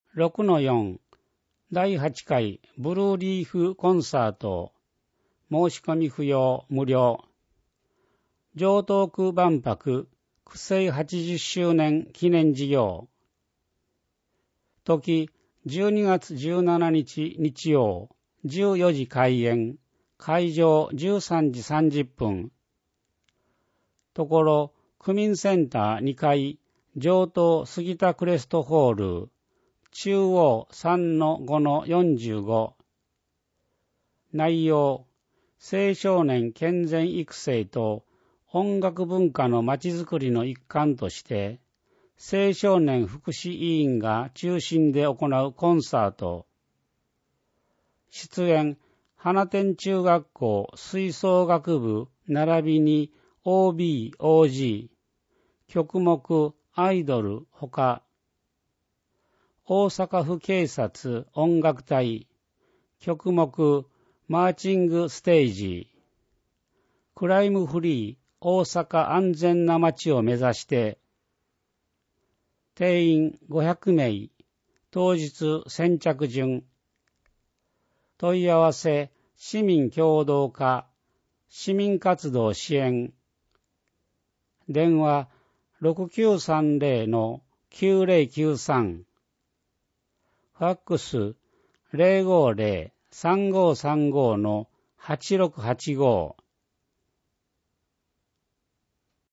6-4 第8回ブルーリーフコンサート申し込み不要無料城東区万博区政80周年記念事業時12月17日日曜14時開演会場13時30分ところ区民センター2階城東杉田クレストホール中央 3-5-45 内容青少年健全育成と音楽文化のまちづくりの一環として青少年福祉委員が中心で行うコンサート出演花天中学校吹奏楽部並びに OB、OG 曲目アイドルほか大阪府警察音楽隊曲目マーチングステージクライムフリー大阪安全な街を目指して定員500名当日先着順問い合わせ市民協働課市民活動支援電話 6930-9093 ファックス 050-3535-8685